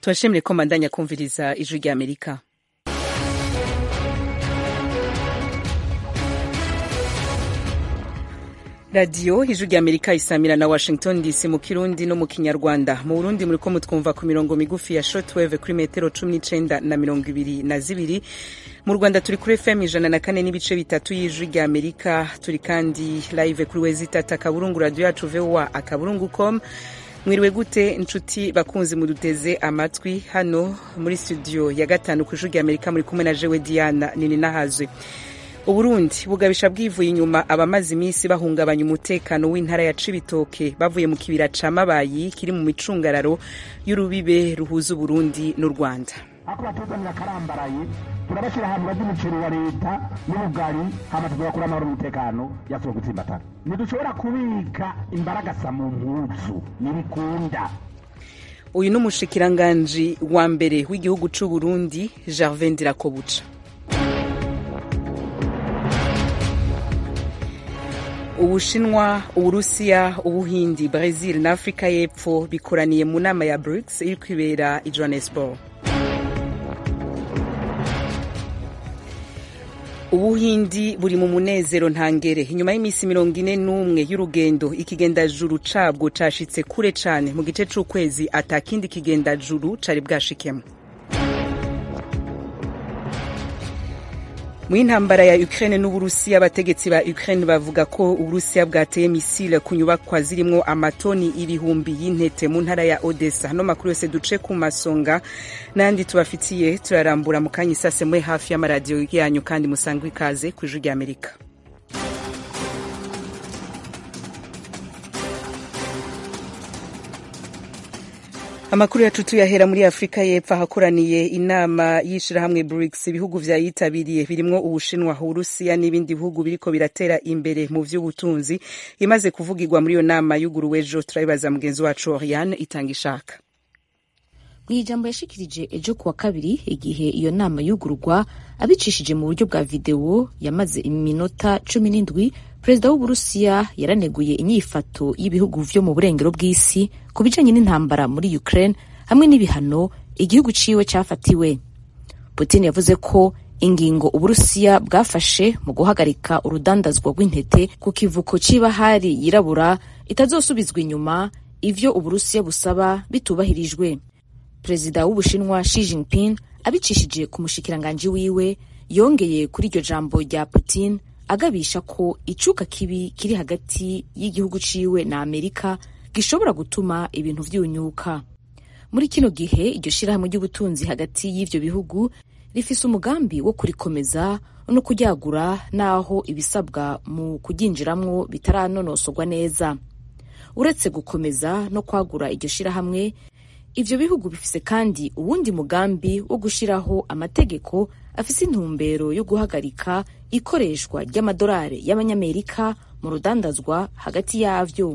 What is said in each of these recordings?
Turashimire ko mandanya kumviriza ijwi rya Amerika. Radio ijwi rya Amerika isamira na Washington DC mu Kirundi no mu Kinyarwanda. Mu Burundi muriko mutwumva ku mirongo migufi ya shortwave kuri metero 19 na 22. Mu Rwanda turi kuri FM 104 n'ibice bitatu y'ijwi rya Amerika. Turi kandi live kuri wezitata kaburungu radio yacu VOA akaburungu.com. Mwiriwe gute inshuti bakunzi muduteze amatwi hano muri studio ya gatanu ku ijwi rya Amerika muri kumwe na jewe Diana Nininahazwe. Uburundi bugabisha bwivuye inyuma abamazi imisi bahungabanya umutekano w'intara ya Cibitoke bavuye mu kibira ca Mabayi kiri mu micungararo y'urubibe ruhuza Uburundi n'u Rwanda. Ako batuzanira karambaraye turabashira hamwe baby'umuceri wa leta n'ubugari hama tuzakura amahoro n'umutekano yasoko gutsimbatana. Ntidushobora kubika imbaragasa mu mpuzu n'ibikunda. Uyu n'umushikiranganje wa mbere w'igihugu c'u Burundi Gervais Ndirakobuca. Ubushinwa, Uburusiya, Ubuhindi, Brazil na Afrika y'Epfo bikoraniye mu nama ya BRICS iri kwibera i Johannesburg. Ubuhindi buri mu munezero ntangere inyuma y'imisi 41 y'urugendo ikigendajuru cabwo cashitse kure cane mu gice c'ukwezi atakindi kigendajuru cari bwashikemo. Mu intambara ya Ukraine n'Uburusiya abategetsi ba Ukraine bavuga ko Uburusiya bwateye misile ku nyubakwa zirimwo amatoni ibihumbi y'intete mu ntara ya Odessa. No makuru yose duce ku masonga nandi tubafitiye turarambura mu kanya isase mwe hafi y'amaradio yanyu kandi musangwe ikaze ku ijwi rya Amerika. Amakuru yacu tuyahera muri Afrika y'Epfo hakoraniye inama y'ishirahamwe BRICS ibihugu vyayitabiriye birimwo Ubushinwa, Uburusiya n'ibindi bihugu biriko biratera imbere mu vy'ubutunzi imaze kuvugirwa muri yo nama y'uguruwejo. Turabibaza mugenzi wacu Oriane Itangishaka. Mwijambo yashikirije ejo kuwa kabiri igihe iyo nama yugururwa abicishije mu buryo bwa video yamaze iminota 17. Perezida w'Uburusiya yaraneguye inyifato y'ibihugu vyo mu burengero bw'isi ku bijanye n'intambara muri Ukraine hamwe n'ibihano igihugu ciwe cafatiwe. Putin yavuze ko ingingo Uburusiya bwafashe mu guhagarika urudandazwa rw'intete ku kivuko c'ibahari yirabura itazosubizwa inyuma ivyo Uburusiya busaba bitubahirijwe. Perezida w'Ubushinwa Xi Jinping abicishije ku mushikiranganje wiwe yongeye kuri iryo jambo rya Putin agabisha ko icuka kibi kiri hagati y'igihugu ciwe na Amerika gishobora gutuma ibintu vyunyuka. Muri kino gihe iryo shirahamwe ry'ubutunzi hagati y'ivyo bihugu rifise umugambi wo kurikomeza no kuryagura naho ibisabwa mu kuginjiramwo bitaranonosorwa neza. Uretse gukomeza no kwagura iryo shirahamwe, ivyo bihugu bifise kandi uwundi mugambi wo gushiraho amategeko afise intumbero yo guhagarika ikoreshwa ry'amadolari y'abanyamerika mu rudandazwa hagati yavyo.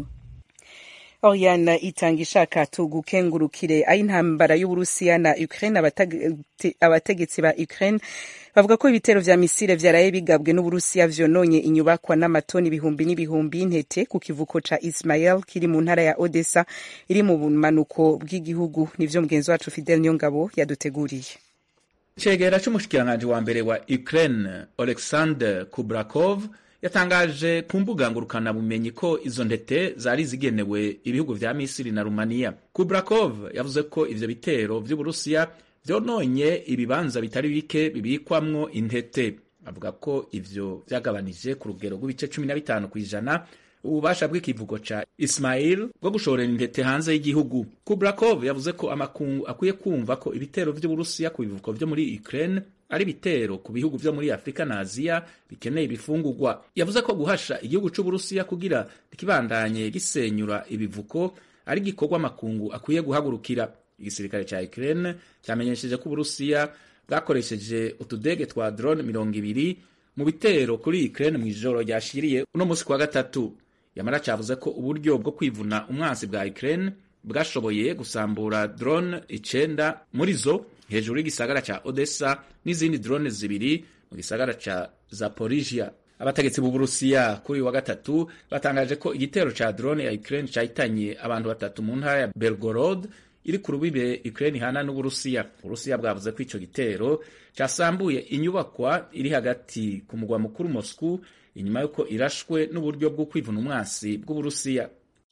Oriana Itangishaka tugukengurukire ay'intambara y'Uburusiya na Ukraine. Abategetsi ba Ukraine bavuga ko ibitero vya misile vyaraye bigabwe n'Uburusiya vyononye inyubakwa n'amatoni ibihumbi n'ibihumbi y'intete ku kivuko ca Ismail kiri mu ntara ya Odessa iri mu bumanuko bw'igihugu. Nivyo mugenzi wacu Fidel Nyongabo yaduteguriye. Cegera c'umushikiranganje wa mbere wa Ukraine Oleksandr Kubrakov yatangaje ku mbuga ngurukana bumenyi ko izo ntete zari zigenewe ibihugu vya Misiri na Rumania. Kubrakov yavuze ko ivyo bitero vy'Uburusiya vyononye ibibanza bitari bike bibikwamwo intete. Avuga ko ivyo vyagabanije ku rugero rw'ibice 15% ububasha bw'ikivugo ca Ismail bwo gushorera intete hanze y'igihugu. Kubrakov yavuze ko amakungu akwiye kumva ko ibitero vy'Uburusiya ku bivuko vyo muri Ukraine ari bitero ku bihugu vyo muri Afrika na Aziya bikeneye ibifungurwa. Yavuze ko guhasha igihugu c'Uburusiya kugira ikibandanye gisenyura ibivuko ari gikorwa amakungu akwiye guhagurukira. Igisirikare ca Ukraine cyamenyesheje ko Uburusiya bwakoresheje utudege twa drone 200 mu bitero kuri Ukraine mw'ijoro ryashiriye uno musi kwa gatatu. Yamara cavuze ko uburyo bwo kwivuna umwansi bwa Ukraine bwashoboye gusambura drone 9 muri zo hejuru y'igisagara ca Odessa n'izindi drone 2 mu gisagara ca Zaporizhia. Abategetsi b'Uburusiya kuri wa gatatu batangaje ko igitero ca drone ya Ukraine cahitanye abantu 3 mu ntara ya Belgorod iri ku rubibe Ukraine ihana n'Uburusiya. Uburusiya bwavuze ko ico gitero casambuye inyubakwa iri hagati ku mugwa mukuru Moscow inyuma yuko irashwe n'uburyo bwo kwivuna umwasi bw'Uburusiya.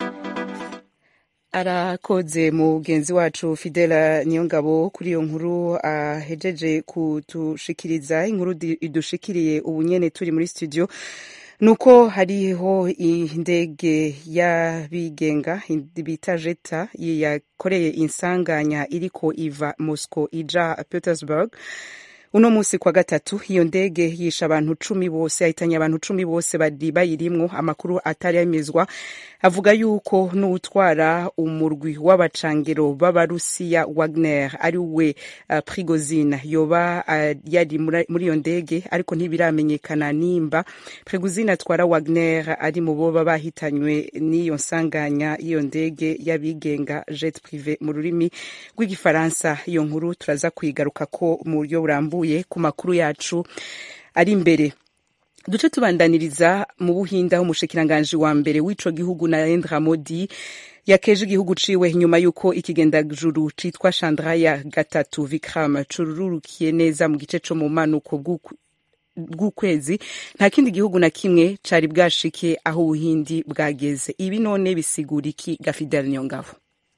Arakoze mugenzi wacu Fidela Niyongabo kuri iyo nkuru ahejeje kutushikiriza. Inkuru idushikiriye ubunyene turi muri studio nuko hariho indege y'abigenga bita Jeta yakoreye insanganya iriko iva Moscow ija Petersburg uno musi kwa gatatu. Iyo ndege yisha abantu 10 bose, ahitanye abantu 10 bose bari bayirimwo. Amakuru atari yemezwa avuga yuko n'utwara umurwi w'abacangero b'Abarusiya Wagner ari we Prigozhin yoba yari muri iyo ndege, ariko ntibiramenyekana nimba Prigozhin atwara Wagner ari mu boba bahitanywe n'iyo nsanganya iyo ndege y'abigenga jet privé mu rurimi rw'igifaransa. Iyo nkuru turaza kwigaruka ko mu buryo burambuye ku makuru yacu ari imbere. Duce tubandaniriza mu Buhinda aho umushikiranganje wa mbere w'ico gihugu Narendra Modi yakeje igihugu ciwe nyuma yuko ikigendajuru citwa Chandrayaan-3 Vikram cururukiye neza mu gice co mu manuko bw'ukwezi. Nta kindi gihugu na kimwe cari bwashike aho Ubuhindi bwageze. Ibi none bisigura iki Gafidel Nyongabo?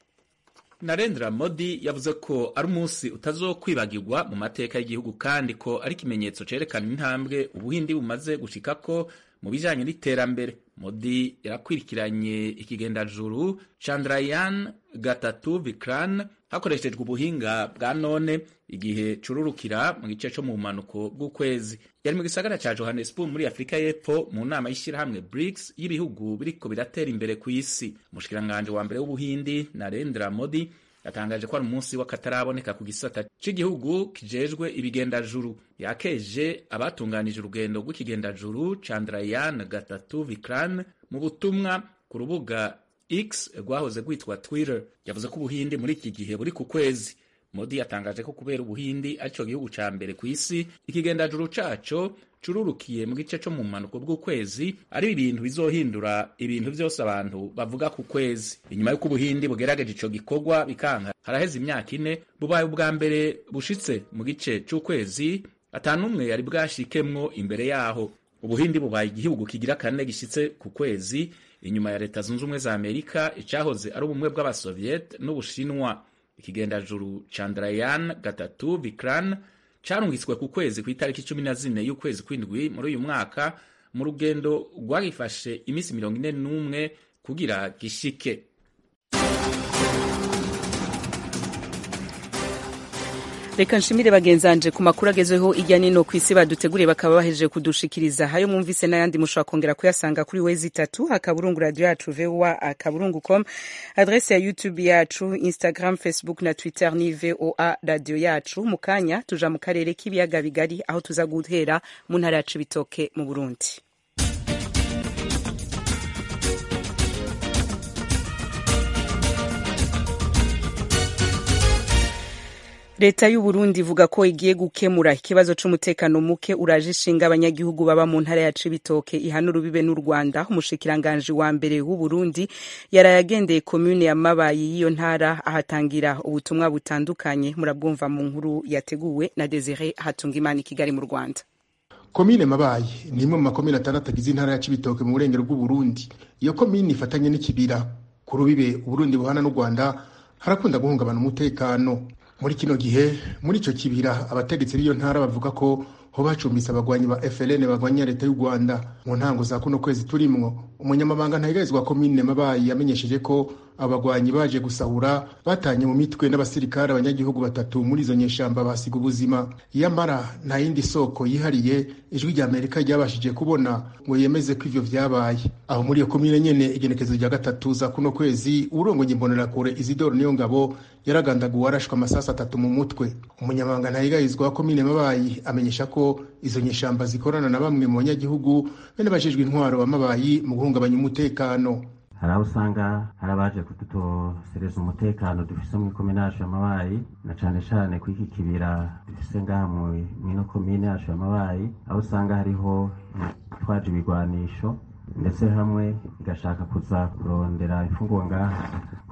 Narendra Modi yavuze ko ari umunsi utazokwibagirwa mu mateka y'igihugu kandi ko ari ikimenyetso cerekana intambwe Ubuhindi bumaze gushikako mu bijanye n'iterambere. Modi yarakwirikiranye ikigendajuru Chandrayaan-3 Vikram hakoreshejwe ubuhinga bwa none igihe cururukira mu gice co mu manuko bw'ukwezi. Yari mu gisagara ca Johannesburg muri Afrika y'Epfo mu nama y'ishirahamwe BRICS y'ibihugu biriko biratera imbere ku isi. Umushikiranganje wa mbere w'Ubuhindi Narendra Modi yatangaje ko ari umunsi w'akataraboneka ku gisata c'igihugu kijejwe ibigendajuru. Yakeje abatunganije urugendo rw'ikigendajuru Chandrayaan-3 Vikram mu butumwa ku rubuga X rwahoze rwitwa Twitter. Yavuze ko Ubuhindi muri iki gihe buri ku kwezi. Modi yatangaje ko kubera Ubuhindi arico gihugu ca mbere ku isi ikigendajuru caco cururukiye mu gice co mu manuko bw'ukwezi ari ibintu bizohindura ibintu vyose abantu bavuga ku kwezi. Inyuma y'uko Ubuhindi bugerageje ico gikorwa bikanka haraheze imyaka 4 bubaye ubwa mbere bushitse mu gice c'ukwezi atanumwe yari bwashikemwo imbere yaho. Ubuhindi bubaye igihugu kigira kane gishitse ku kwezi inyuma ya Leta Zunze Ubumwe za Amerika icahoze ari ubumwe bw'Abasoviet n'Ubushinwa. Ikigendajuru Chandrayaan-3 Vikram carungitswe ku kwezi ku itariki 14 y'ukwezi kw'indwi muri uyu mwaka mu rugendo rwagifashe imisi 41 kugira gishike. Reka nshimire bagenzanje ku makuru agezeho ijya nino kwisi baduteguriye bakaba bahejeje kudushikiriza. Hayo mwumvise n'ayandi mushobora kongera kuyasanga kuri wezi 3 akaburungu radio yacu VOA akaburungu.com, adresse ya YouTube yacu, Instagram, Facebook na Twitter ni VOA radio yacu. Mukanya tuja mu karere k'ibiyaga bigari aho tuza guhera mu ntara ya Cibitoke mu Burundi. Leta y'u Burundi ivuga ko igiye gukemura ikibazo c'umutekano muke uraje ishinga abanyagihugu baba mu ntara ya Cibitoke ihana urubibe n'u Rwanda. Umushikiranganje wa mbere w'u Burundi yarayagendeye commune ya Mabayi y'iyo ntara ahatangira ubutumwa butandukanye. Murabwumva mu nkuru yateguwe na Desire Hatungimana Kigali mu Rwanda. Komine Mabayi ni imwe mu makomine 6 agize intara ya Cibitoke mu burengero bw'u Burundi. Iyo komine ifatanye n'ikibira ku rubibe Burundi buhana n'u Rwanda harakunda guhungabana umutekano. Muri kino gihe muri ico kibira abategetsi b'iyo ntara bavuga ko ho bacumbise abagwanyi ba FLN bagwanya leta y'u Rwanda. Mu ntango za kuno kwezi turimwo umunyamabanga ntayigarizwa komine Mabayi yamenyesheje ko abagwanyi baje gusahura batanye mu mitwe n'abasirikare abanyagihugu 3 muri izo nyeshamba basiga ubuzima. Yamara nta yindi soko yihariye ijwi rya Amerika ryabashije kubona ngo yemeze ko ivyo vyabaye. Aho muri iyo komine nyene igenekezo rya 3 za kuno kwezi urongoye imbonera kure Isidore Niyongabo yaragandaguwe arashwa amasasa 3 mu mutwe. Umunyamabanga ntayigarizwa komine Mabayi amenyesha ko izo nyeshamba zikorana na bamwe mu banyagihugu bene bajejwe intwaro wa Mabayi mu guhungabanya umutekano. Haraho usanga harabaje kudutosereza umutekano dufise mu komine yacu ya Mabayi na cane kw'iki kibira dufise ngaha mu komine yacu ya Mabayi, aho usanga hariho twaje ibigwanisho ndetse hamwe igashaka kuza kurondera imfungwa ngaha ku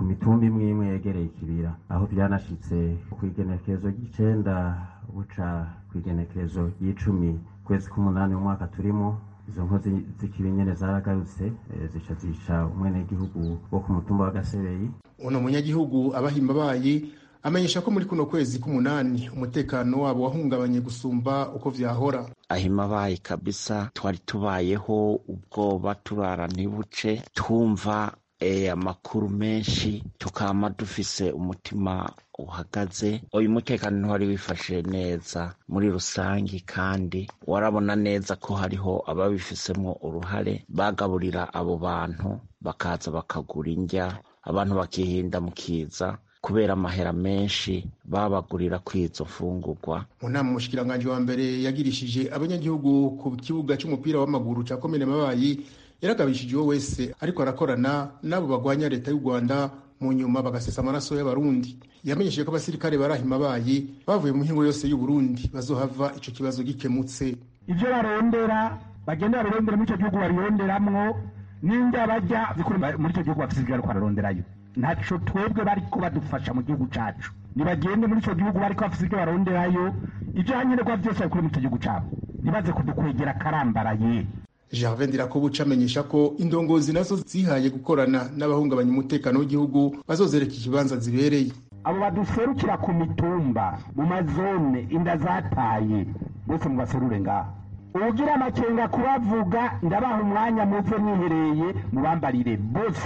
ku mitumba imwe imwe yegereye ikibira, aho byanashitse kw'igenekerezo ry'icenda buca kw'igenekerezo ry'icumi kwezi k'umunani umwaka turimo. Izo nkozi z'ikibi nyene zaragarutse zica zica umwenegihugu wo ku mutumba wa Gasebeyi. Uno munyagihugu Abahimbabayi amenyesha ko muri kuno kwezi k'umunani umutekano wabo wahungabanye gusumba uko vyahora. Ahimbabayi kabisa twari tubayeho ubwoba turara ntibuce, twumva amakuru menshi, tukama dufise umutima uhagaze. Uyu mutekano ntiwari wifashe neza muri rusangi, kandi warabona neza ko hariho ababifisemwo uruhare, bagaburira abo bantu bakaza bakagura indya, abantu bakihinda mu kiza kubera amahera menshi babagurira kw'izo mfungurwa. Mu nama umushikiranganji wa mbere yagirishije abanyagihugu ku kibuga c'umupira w'amaguru ca komine Mabayi, yaragabishije uwo wese ariko arakorana n'abo bagwanya leta y'u Rwanda mu nyuma bagasesa amaraso y'abarundi. Yamenyesheje ko abasirikare Barahimabayi bavuye mu mihingo yose y'u Burundi bazohava ico kibazo gikemutse. Ivyo barondera bagenda barondera muri ico gihugu baronderamwo n'inda bajya zikuri muri ico gihugu bafisigaye ko baronderayo. Ntaco twebwe bariko badufasha mu gihugu cacu, nibagende muri ico gihugu bariko bafisigaye baronderayo ivyo hanyene kwa vyose bakuri mu ico gihugu cabo, nibaze kudukwegera karambaraye. Gervais Ndirakobuca amenyesha ko indongozi nazo zihaye gukorana n'abahungabanya umutekano w'igihugu bazozereka ikibanza zibereye. Abo baduserukira ku mitumba mu mazone inda zataye bose mu baserure ngaha, ugira amakenga kubavuga ndabaha umwanya muze mwihereye mubambarire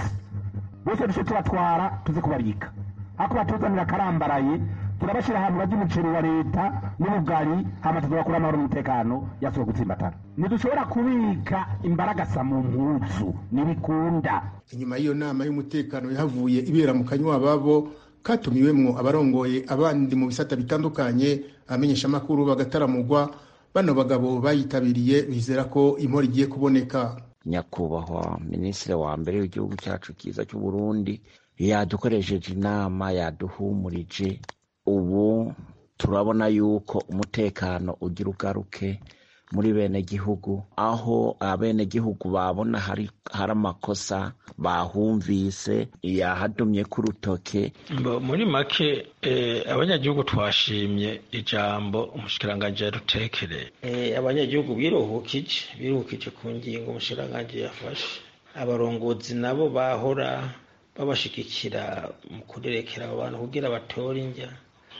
bose dushe tubatwara tuze kubarika, ako batuzanira karambaraye turabashira hamwe ry'umuceri wa leta n'ubugari, hama tuzakura amahoro n'umutekano yasuye gutsimbatana. Ntidushobora kubika imbaragasa mu mpuzu n'ibikunda. Inyuma y'iyo nama y'umutekano yahavuye ibera mu kanywa babo katumiwemwo abarongoye abandi mu bisata bitandukanye, amenyesha amakuru bagataramugwa. Bano bagabo bayitabiriye bizera ko impora igiye kuboneka. Nyakubahwa Minisitiri wa mbere w'igihugu cyacu kiza cy'u Burundi yadukoresheje inama, yaduhumurije. Ubu turabona yuko umutekano ugira ugaruke muri bene gihugu, aho abene gihugu babona hari amakosa bahumvise yahadumye ku rutoke. Muri make abanyagihugu twashimye ijambo umushikiranganji yadutekereye. Abanyagihugu biruhukije ku ngingo umushikiranganji yafashe. Abarongozi nabo bahora babashigikira mu kurerekera abo bantu kugira batore indya,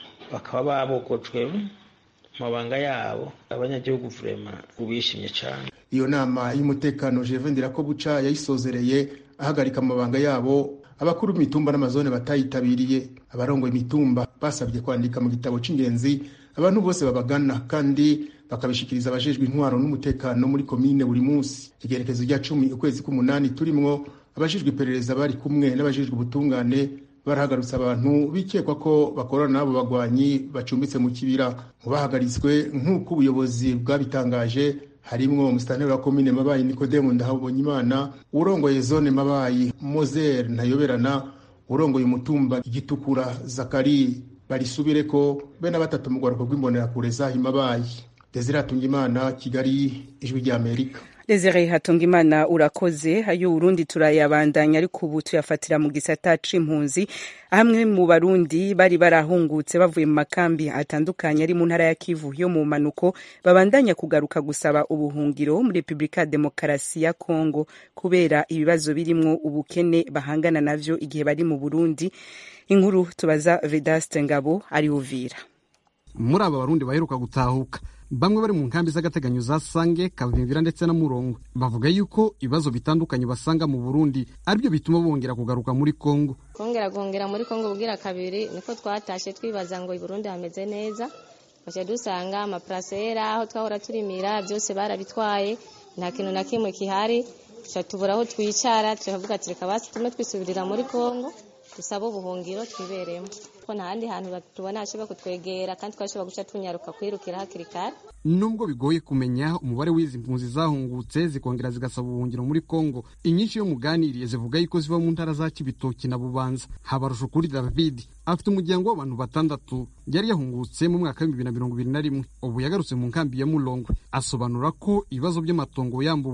bakaba babogojwe mabanga yabo. Abanyagihugu vrema ubishimye cyane. Iyo nama y'umutekano Gervais Ndirakobuca yayisozereye ahagarika amabanga yabo abakuru b'imitumba n'amazone batayitabiriye. Abarongoye imitumba basabye kwandika mu gitabo c'ingenzi abantu bose babagana, kandi bakabishikiriza abajejwe intwaro n'umutekano muri komine buri munsi. Igerekezo rya 10 ukwezi k'umunani turimwo, abajejwe iperereza bari kumwe n'abajejwe ubutungane barahagarutse abantu bikekwa ko bakorana n'abo bagwanyi bacumbitse mu kibira. Mu bahagaritswe nk'uko ubuyobozi bwabitangaje harimwo umusitanteri wa komine Mabayi Nikodemu Ndahabonyimana, urongoye zone Mabayi Moser Ntayoberana, urongoye umutumba Igitukura Zakari Barisubireko, bene batatu mu rwego rw'imbonerakure za Mabayi. Desire Hatungimana, Kigali, Ijwi rya Amerika. Desire Hatungimana urakoze. Ayo Burundi turayabandanya, ariko ubu tuyafatira mu gisata c'impunzi. Hamwe mu Barundi bari barahungutse bavuye mu makambi atandukanye ari mu ntara ya Kivu yo mu manuko, babandanya kugaruka gusaba ubuhungiro muri Republika Demokarasi ya Kongo kubera ibibazo birimwo ubukene bahangana navyo igihe bari mu Burundi. Inkuru tubaza Vedaste Ngabo ari Uvira. Muri aba Barundi baheruka gutahuka, bamwe bari mu nkambi z'agateganyo za Sange, Kavimvira ndetse na Murongo, bavuga yuko ibibazo bitandukanye basanga mu Burundi aribyo bituma bongera kugaruka muri Kongo. Kongera muri Kongo bugira kabiri niko twatashe twibaza ngo i Burundi hameze neza, baje dusanga amaprasera aho twahora turimira byose barabitwaye, nta kintu na kimwe kihari. Tubura aho twicara, turavuga ati reka basi tume twisubirira muri Kongo dusaba ubuhungiro twiberemo, ko nta handi hantu tubona hashobora kutwegera kandi twashobora guca tunyaruka kwirukira hakiri kare. Nubwo bigoye kumenya umubare w'izi mpunzi zahungutse zikongera zigasaba ubuhungiro muri Kongo, inyinshi yo muganiriye zivuga yuko ziva mu ntara za Kibitoki na Bubanza. Habarusho kuri David afite umuryango w'abantu 6 yari yahungutse mu mwaka wa 2021, ubu yagarutse mu nkambi ya Mulongwe. Asobanura ko ibibazo by'amatongo yambuwe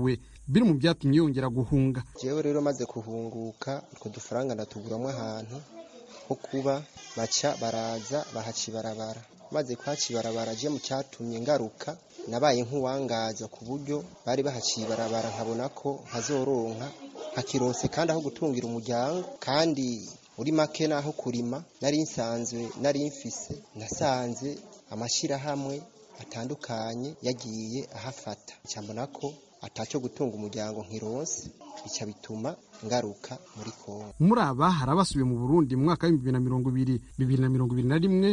biri mu byatumye yongera guhunga. Jewe rero maze kuhunguka utwo dufaranga ndatuguramwo ahantu ho kuba, baca baraza bahacibarabara, maze kuhacibarabara je mu cyatumye ngaruka nabaye nk'uwangaza ku buryo bari bahacibarabara nkabona ko nkazoronka hakironse kandi aho gutungira umuryango, kandi uri make naho kurima nari mfise, nasanze amashirahamwe atandukanye yagiye ahafata, cyambona ko ataco gutunga umuryango nkironse, bica bituma ngaruka muri Kongo. Muri aba hari abasubiye mu Burundi mu mwaka wa 2020, 2021,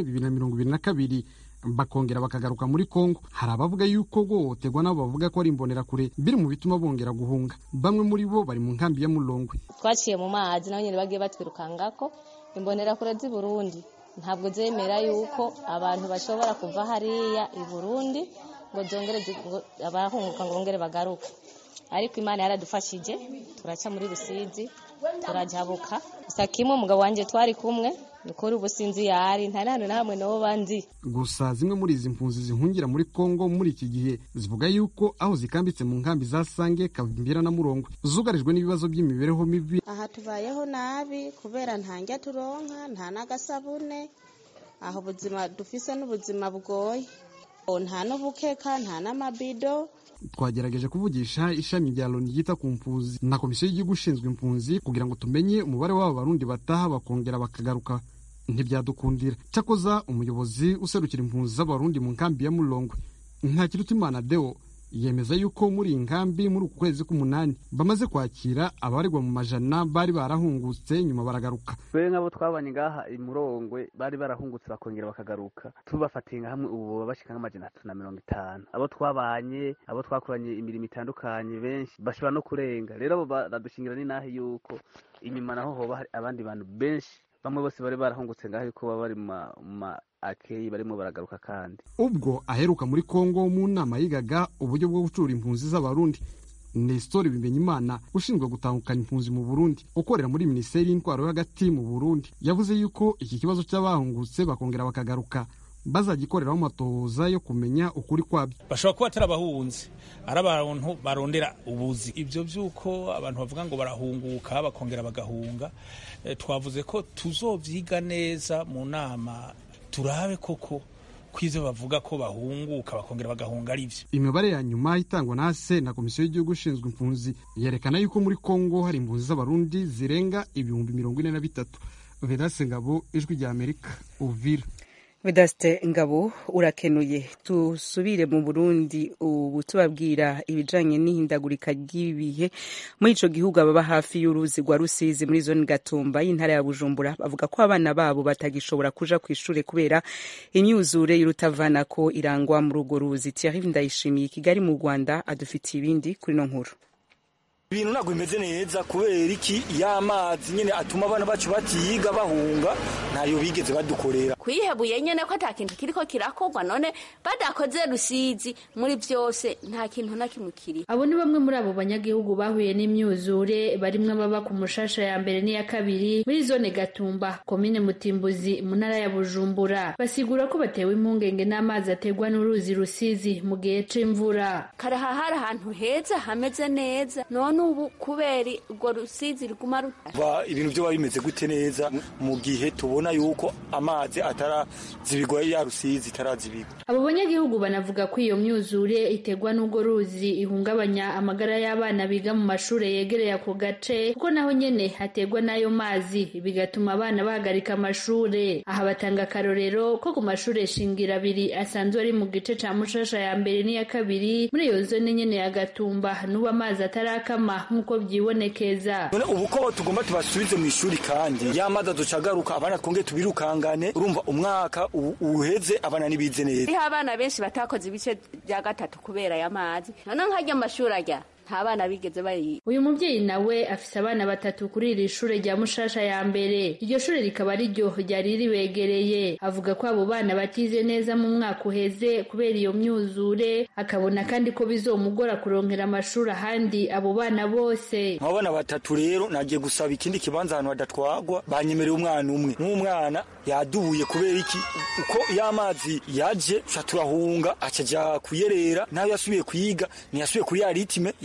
2022 bakongera bakagaruka muri Kongo. Hari abavuga yuko guhohoterwa nabo bavuga ko ari imbonerakure biri mu bituma bongera guhunga. Bamwe muri bo bari mu nkambi ya Mulongwe. Twaciye mu mazi naho nyene bagiye batwirukangako. Imbonerakure z'i Burundi ntabwo zemera yuko abantu bashobora kuva hariya i Burundi ngo abahunguka ngo bongere bagaruke, ariko Imana yaradufashije turaca muri Rusizi turajabuka. Gusa kimwe umugabo wanje twari kumwe nukuri ubusinzi yari nta hantu na hamwe no banzi. Gusa zimwe muri izi mpunzi zihungira muri Kongo muri iki gihe zivuga yuko aho zikambitse mu nkambi za Sange, Kavimbira na Murongwe zugarijwe n'ibibazo by'imibereho mibi. Aha tubayeho nabi kubera ntanjya turonka, nta nagasabune, aho ubuzima dufise n'ubuzima bugoye, nta n'ubukeka, nta n'amabido. Twagerageje kuvugisha ishami rya Loni ryita ku mpunzi na komisiyo y'igihugu ishinzwe impunzi kugira ngo tumenye umubare w'aba barundi bataha bakongera bakagaruka, ntibyadukundira. Cyakoza umuyobozi userukira impunzi z'abarundi mu nkambi ya Mulongwe, Ntakirutimana Deo, yemeza yuko muri inkambi muri uku kwezi k'umunani bamaze kwakira abaregwa mu majana bari barahungutse nyuma baragaruka. Twe nk'abo twabanye ngaha i Murongwe bari barahungutse bakongera bakagaruka, tubafatiye hamwe ubu bashika nk'amajana 350. Abo twabanye, abo twakoranye imirimo itandukanye benshi bashobora no kurenga. Rero abo baradushingira ni nahi yuko inyuma naho hoba hari abandi bantu benshi, bamwe bose bari barahungutse ngaho yuko baba bari mu akeyi barimo baragaruka. Kandi ubwo aheruka muri Kongo mu nama yigaga uburyo bwo gucura impunzi z'abarundi, Nestor Bimenyimana ushinzwe gutahukana impunzi mu Burundi ukorera muri Minisiteri y'Intwaro hagati mu Burundi yavuze yuko iki kibazo cy'abahungutse bakongera bakagaruka bazagikoreraho amatohoza yo kumenya ukuri kwabyo. Bashobora kuba atari abahunzi, ari abantu barondera ubuzi. Ibyo by'uko abantu bavuga ngo barahunguka bakongera bagahunga, twavuze ko tuzovyiga neza mu nama turabe koko kwizo bavuga ko bahunguka bakongera bagahunga ari byo. Imibare ya nyuma itangwa na ASE na komisiyo y'igihugu ishinzwe impunzi yerekana yuko muri Kongo hari impunzi z'abarundi zirenga 43,000. Vedaste Ngabo, Ijwi rya Amerika, Uvira. Vedaste Ngabo urakenuye. Tusubire mu Burundi ubu tubabwira ibijanye n'ihindagurika ry'ibihe muri ico gihugu. Ababa hafi y'uruzi rwa Rusizi muri zone Gatumba y'intara ya Bujumbura bavuga ko abana babo batagishobora kuja kw'ishure kubera imyuzure y'urutavanako irangwa muri urwo ruzi. Thierry Ndayishimiye Kigali mu Rwanda adufitiye ibindi kuri no nkuru. Ibintu ntabwo bimeze neza kubera iki y'amazi nyene atuma abana bacu batiyiga bahunga, ntayo bigeze badukorera. Kwihebuye nyene ko atakintu kiriko kirakorwa, none badakoze Rusizi muri byose nta kintu na kimwe kiri. Abo ni bamwe muri abo banyagihugu bahuye n'imyuzure barimwe ababa ku Mushasha ya mbere n'iya kabiri muri zone Gatumba, komine Mutimbuzi mu ntara ya Bujumbura. Basigura ko batewe impungenge n'amazi ategwa n'uruzi Rusizi mu gihe c'imvura. Karahahara ahantu heza hameze neza, none ubu kubera urwo Rusizi riguma ruta. Ibintu byo bimeze gute neza mu gihe tubona yuko amazi atarazibigwa ya Rusizi tarazibigwa. Abo banyagihugu banavuga ko iyo myuzure itegwa n'urwo ruzi ihungabanya amagara y'abana biga mu mashure yegereye ako gace, kuko naho nyene hategwa n'ayo mazi bigatuma abana bahagarika amashure. Aha batanga akarorero ko ku mashure shingira abiri asanzwe ari mu gice ca Mushasha ya mbere n'iya kabiri muri iyo zone nyene ya Gatumba n'ubu amazi atarakama nk'uko byibonekeza. None ubu ko tugomba tubasubize mu ishuri kandi y'amazi azocagaruka abana twonge tubirukangane, urumva umwaka uheze abana nibize neza. Hari abana benshi batakoze ibice bya gatatu kubera y'amazi, none nkajya amashuri ajya nta bana bigeze bayi. Uyu mubyeyi nawe afise abana batatu kuri iri shure rya Mushasha ya mbere. Iryo shure rikaba ari ryo ryari ribegereye. Avuga ko abo bana batize neza mu mwaka uheze kubera iyo myuzure, akabona kandi ko bizomugora kuronkera amashuri ahandi abo bana bose. Abana batatu rero nagiye gusaba ikindi kibanza ahantu badatwagwa, banyemereye umwana umwe. N'umwana yadubuye kubera iki uko y'amazi yaje turahunga acaja kuyerera, nawe yasubiye kuyiga ntiyasubiye kuri ya ritime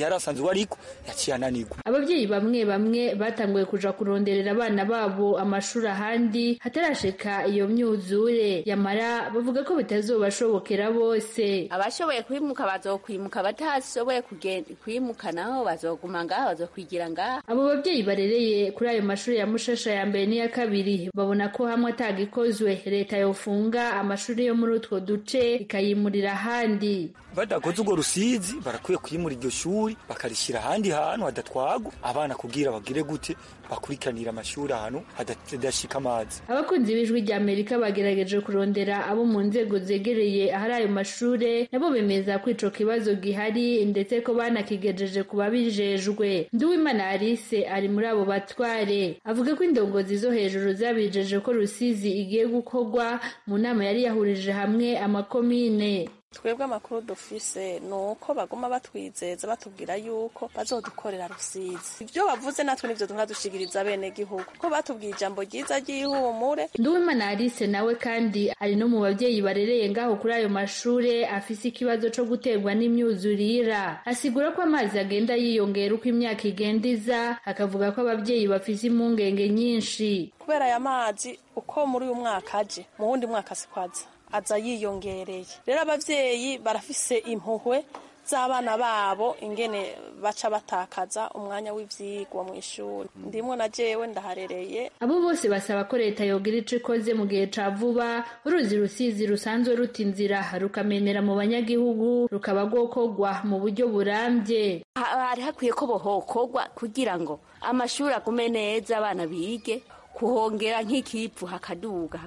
yari asanzwe ariko yaciye ananirwa. Abavyeyi bamwe bamwe batanguye kuja kuronderera abana babo amashuri ahandi hatarashika iyo myuzure, yamara bavuga ko bitazobashobokera bose. Abashoboye kwimuka bazokwimuka, batashoboye kwimuka naho bazoguma ngaho, bazokwigira ngaho. Abo bavyeyi barereye kuri ayo mashuri ya Mushasha ya mbere n'iya kabiri babona ko hamwe atagikozwe leta yofunga amashuri yo muri utwo duce ikayimurira ahandi. Badakoze urwo rusizi barakwiye kwimura iryo shuri bakarishira ahandi hantu hadatwagwa abana kugira bagire gute bakurikanira amashuri ahantu hadashika amazi. Abakunzi b'Ijwi rya Amerika bagerageje kurondera abo mu nzego zegereye ahari ayo mashure, nabo bemeza ko ico kibazo gihari ndetse ko banakigejeje kuba bijejwe. Nduwimana Alice ari muri abo batware, avuga ko indongozi zo hejuru zabijeje ko Rusizi igiye gukorwa mu nama yari yahurije hamwe amakomine. Twebwe amakuru dufise nuko baguma batwizeza batubwira yuko bazodukorera Rusizi. Ivyo bavuze natwe nivyo dushigiriza bene gihugu ko batubwiye ijambo ryiza ry'ihumure. Nduwimana Alice nawe kandi ari no mu bavyeyi barereye ngaho kuri ayo mashure afise ikibazo co guterwa n'imyuzurira. Asigura ko amazi agenda yiyongera uko imyaka igenda iza, akavuga ko abavyeyi bafise impungenge nyinshi. Kubera aya mazi uko muri uyu mwaka aje, mu wundi mwaka sikwaza aza yiyongereye. Rero abavyeyi barafise impuhwe z'abana babo ingene baca batakaza umwanya w'ivyigwa mu ishuri. Ndimwe na jewe ndaharereye. Abo bose basaba ko leta yogira ico ikoze mu gihe ca vuba, uruzi Rusizi rusanzwe ruta inzira rukamenera mu banyagihugu rukaba rwokorwa mu buryo burambye. Hari hakwiye ko bohokorwa kugira ngo amashuri agume neza, abana bige, kuhongera nk'ikipfu hakaduga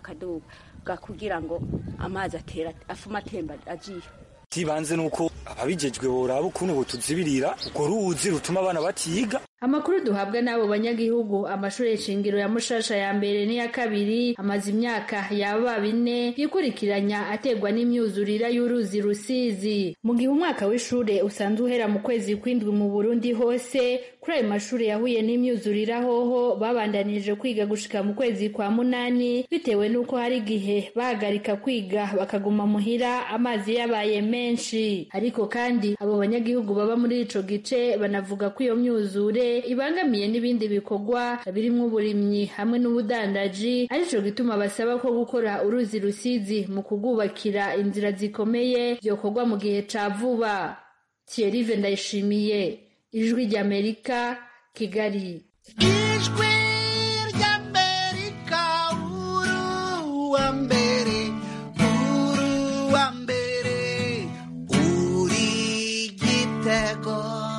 kugira ngo amazi afuma atemba agiye. Tibanze nuko ababijejwe boraba ukuntu butuzibirira urwo ruzi rutuma abana batiga. Amakuru duhabwa n'abo banyagihugu, amashuri shingiro ya Mushasha ya mbere n'iya kabiri amaze imyaka yaba 4 yikurikiranya ategwa n'imyuzurira y'uruzi Rusizi. Mu gihe umwaka w'ishure usanzwe uhera mu kwezi kw'indwi mu Burundi hose, kuri ayo mashuri yahuye n'imyuzurira hoho babandanije kwiga gushika mu kwezi kwa 8 bitewe nuko hari igihe bahagarika kwiga bakaguma muhira amazi yabaye menshi. Ariko kandi abo banyagihugu baba muri ico gice banavuga ko iyo myuzure ibangamiye n'ibindi bikorwa birimwo uburimyi hamwe n'ubudandaji, arico gituma basaba ko gukora uruzi Rusizi mu kugubakira inzira zikomeye byokorwa mu gihe ca vuba. Thierry Ndayishimiye, Ijwi rya Amerika, Kigali. Ijwi rya Amerika, uruwa mbere, uri igitego.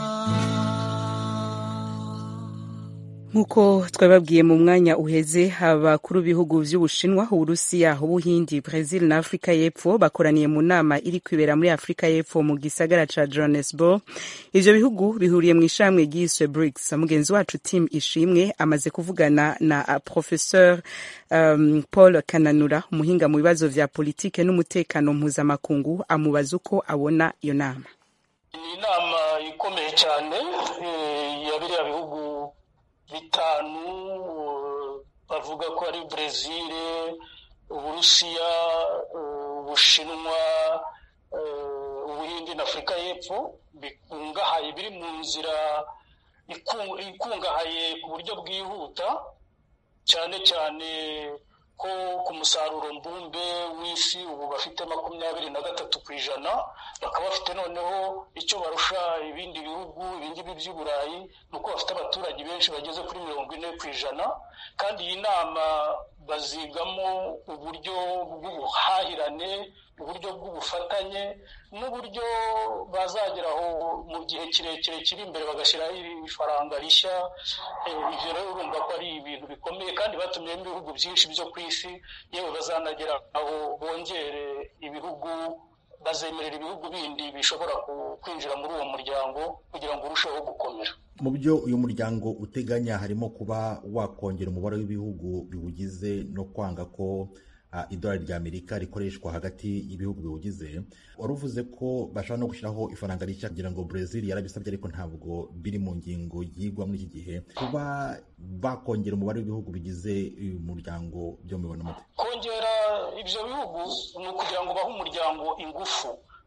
Nkuko twababwiye mu mwanya uheze, abakuru b'ibihugu vy'Ubushinwa, Uburusiya, Ubuhindi, Brazil na Afrika y'Epfo bakoraniye mu nama iri kwibera muri Afrika y'Epfo mu gisagara ca Johannesburg. Ivyo bihugu bihuriye mu ishamwe ryiswe BRICS. Mugenzi wacu Tim Ishimwe amaze kuvugana na Professeur Paul Kananura, umuhinga mu bibazo vya politike n'umutekano mpuzamakungu, amubaza uko abona iyo nama. Ni nama ikomeye cyane yabiriya bihugu bitanu, bavuga ko ari Brazil, Uburusiya, Ubushinwa, Ubuhindi na Afrika y'Epfo, bikungahaye biri mu nzira ikungahaye ku buryo bwihuta, cyane cyane ko ku musaruro mbumbe w'isi ubu bafite 23%, bakaba bafite noneho icyo barusha ibindi bihugu ibingibi by'Uburayi nuko bafite abaturage benshi bageze kuri 40%, kandi iyi nama bazigamo uburyo bw'ubuhahirane, uburyo bw'ubufatanye, n'uburyo bazageraho mu gihe kirekire kiri imbere bagashyiraho ifaranga rishya. Ivyo rero urumva ko ari ibintu bikomeye, kandi batumye ibihugu byinshi byo ku isi, yewe bazanagera aho bongere ibihugu, bazemerera ibihugu bindi bishobora kwinjira muri uwo muryango kugira ngo urusheho gukomera. Mu byo uyu muryango uteganya harimo kuba wakongera umubare w'ibihugu biwugize no kwanga ko idolari rya Amerika rikoreshwa hagati y'ibihugu biwugize. Waruvuze ko bashaka no gushyiraho ifaranga rishya kugira ngo Brazil yarabisabye ariko ntabwo biri mu ngingo yigwa muri iki gihe. Kuba bakongera umubare w'ibihugu bigize uyu muryango byo mubona mute? Kongera ibyo bihugu ni ukugira ngo bahe umuryango ingufu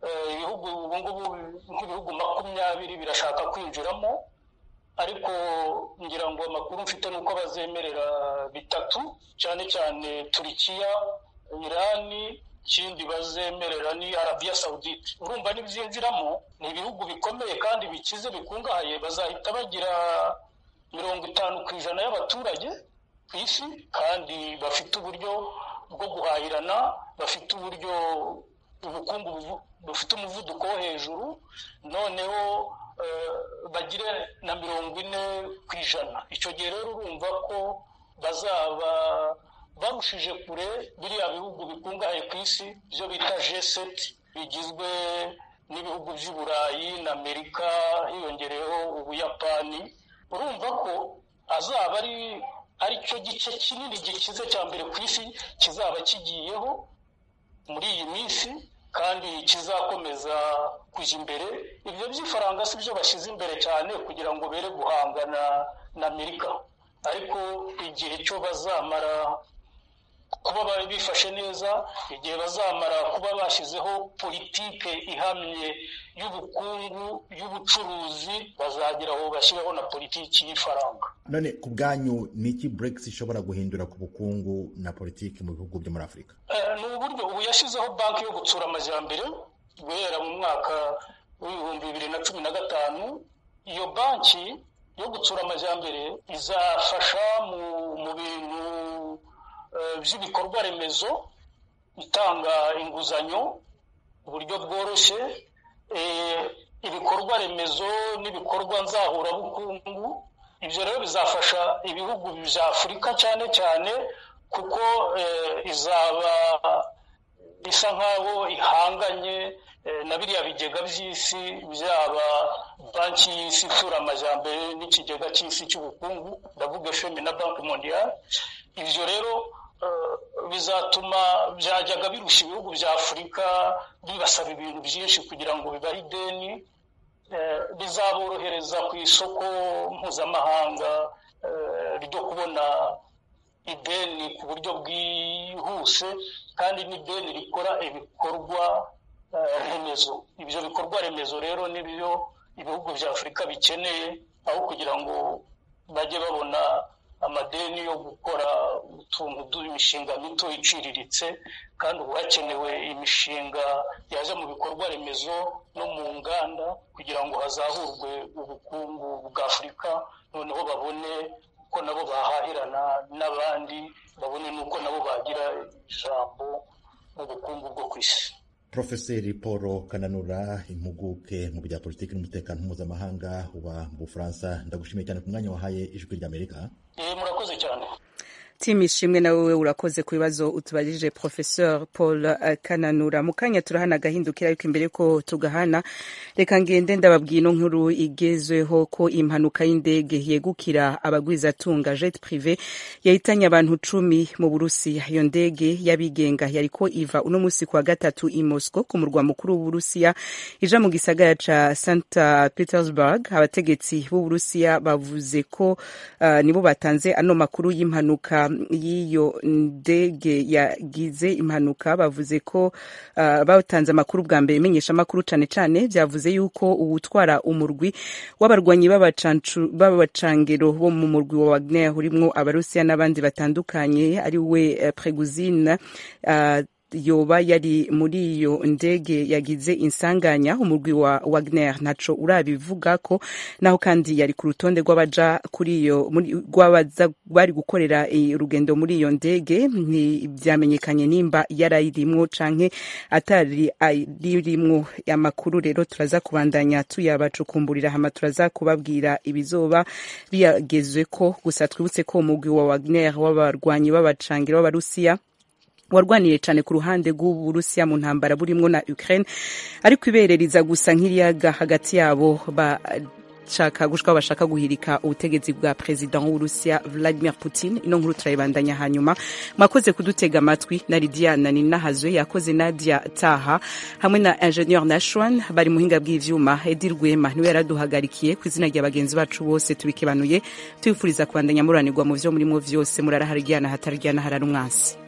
ibihugu ubu ngubu nk'ibihugu 20 birashaka kwinjiramo, ariko ngira ngo amakuru mfite nuko bazemerera 3, cyane cyane Turikiya, Irani, ikindi bazemerera ni Arabia Saudite. Urumva n'ibyinjiramo ni ibihugu bikomeye kandi bikize bikungahaye, bazahita bagira 50% y'abaturage ku isi, kandi bafite uburyo bwo guhahirana, bafite uburyo ubukungu bufite umuvuduko wo hejuru, noneho bagire na 40%. Icyo gihe rero urumva ko bazaba barushije kure biriya bihugu bikungahaye ku isi byo bita G7, bigizwe n'ibihugu by'u Burayi na Amerika, hiyongereyeho Ubuyapani. Urumva ko azaba ari cyo gice kinini gikize cya mbere ku isi kizaba kigiyeho muri iyi minsi, kandi kizakomeza kujya imbere. Ibyo by'ifaranga si byo bashyize imbere cyane kugira ngo bere guhangana na Amerika, ariko igihe cyo bazamara kuba bifashe neza, igihe bazamara kuba bashyizeho politike ihamye y'ubukungu, y'ubucuruzi, bazagira aho bashyiraho na politiki y'ifaranga. None ku bwanyu ni iki Brexit ishobora guhindura ku bukungu na politiki mu bihugu byo muri Afurika? Ni uburyo ubu yashyizeho banki yo gutsura amajyambere guhera mu mwaka w'2015. Iyo banki yo gutsura amajyambere izafasha mu bintu by'ibikorwa remezo, itanga inguzanyo uburyo bworoshye, ibikorwa remezo n'ibikorwa nzahurabukungu. Ibyo rero bizafasha ibihugu bya Afurika cyane cyane, kuko izaba isa nkaho ihanganye na biriya bigega by'isi, byaba banki y'isi itsura amajyambere n'ikigega cy'isi cy'ubukungu, ndavuga FMI na Banki Mondiale. Ibyo rero bizatuma byajyaga birusha ibihugu bya Afurika bibasaba ibintu byinshi kugira ngo bibahe ideni, bizaborohereza ku isoko mpuzamahanga ryo kubona ideni ku buryo bwihuse, kandi n'ideni rikora ibikorwa remezo. Ibyo bikorwa remezo rero nibyo ibihugu bya Afurika bikeneye, aho kugira ngo bajye babona amadeni yo gukora utuntu imishinga mito iciriritse, kandi ubu hakenewe imishinga yaje mu bikorwa remezo no mu nganda kugira ngo hazahurwe ubukungu bwa Afurika, noneho babone ko nabo bahahirana n'abandi, babone nuko nabo bagira ijambo mu bukungu bwo ku isi. Profeseri Paul Kananura, impuguke mu bya politiki n'umutekano mpuzamahanga uba mu Bufaransa, ndagushimiye cyane ku mwanya wahaye Ijwi ry'Amerika. Murakoze cyane. Tim Ishimwe nawe urakoze ku bibazo utubajije Professeur Paul Kananura. Mukanya turahana gahindukira, ariko imbere ko tugahana reka ngende ndababwiye no nkuru igezweho ko impanuka y'indege yegukira abagwizatunga jet privé yahitanye abantu 10 mu Burusiya. Iyo ndege yabigenga yariko iva uno musi kwa gatatu i Moscow ku murwa mukuru w'Uburusiya ija mu gisagara ca St Petersburg. Abategetsi b'u Burusiya bavuze ko nibo batanze ano makuru y'impanuka y'iyo ndege yagize impanuka. Bavuze ko batanze amakuru bwa mbere, menyesha amakuru cane cane byavuze yuko uwutwara umurwi w'abarwanyi b'abacangero bo mu murwi wa Wagner urimwo abarusiya n'abandi batandukanye ari we Prigozhin yoba yari muri iyo ndege yagize insanganya. Umurwi wa Wagner ntaco urabivuga ko, naho kandi yari ku rutonde rw'abaja kuri iyo bari gukorera urugendo muri iyo ndege. Ntibyamenyekanye nimba yarayirimwo canke atari ayirimwo. Amakuru rero turaza kubandanya tuyabacukumburira, hama turaza kubabwira ibizoba biyagezwe ko. Gusa twibutse ko umurwi wa Wagner w'abarwanyi b'abacangiro b'abarusiya warwaniye cyane ku ruhande rw'Uburusiya mu ntambara burimwo na Ukraine, ariko ibereriza gusa nk'iriyaga hagati yabo bashaka guhirika ubutegetsi bwa president w'Uburusiya Vladimir Putin. Ino nkuru turayibandanya hanyuma. Mwakoze kudutega amatwi. na Lidiana Ninahazwe yakoze, Nadia Taha hamwe na Ingenieur Nashwan bari muhinga bw'ivyuma. Edi Rwema niwe yaraduhagarikiye. Ku izina rya bagenzi bacu bose tubikebanuye tubifuriza kubandanya muranirwa mu vyo murimo vyose. Muraraharyana hataryana harara umwansi.